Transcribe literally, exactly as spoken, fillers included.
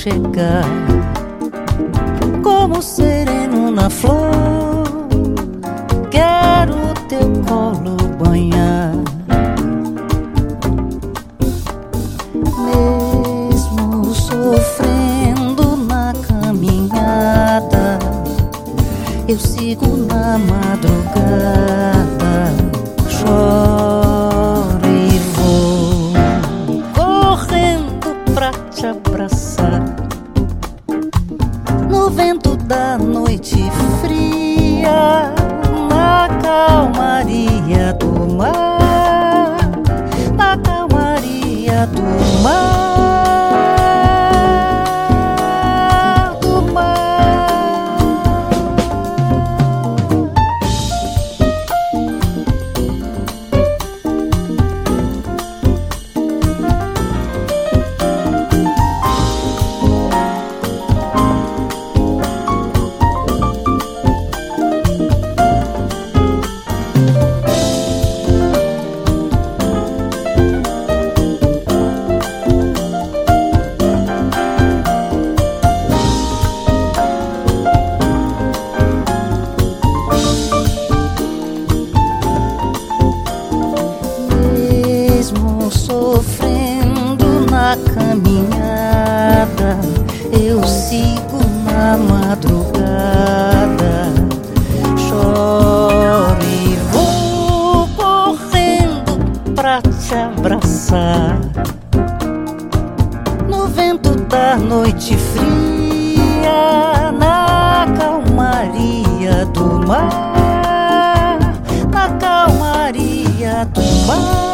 chegar, como sereno na flor, quero teu colo banhar. Mesmo sofrendo na caminhada, eu sigo na madrugada, choro e vou correndo pra te abraçar. No vento da noite fria, na calmaria do mar, na calmaria do mar. Sofrendo na caminhada, eu sigo na madrugada, choro e vou correndo pra te abraçar. No vento da noite fria, na calmaria do mar, na calmaria do mar.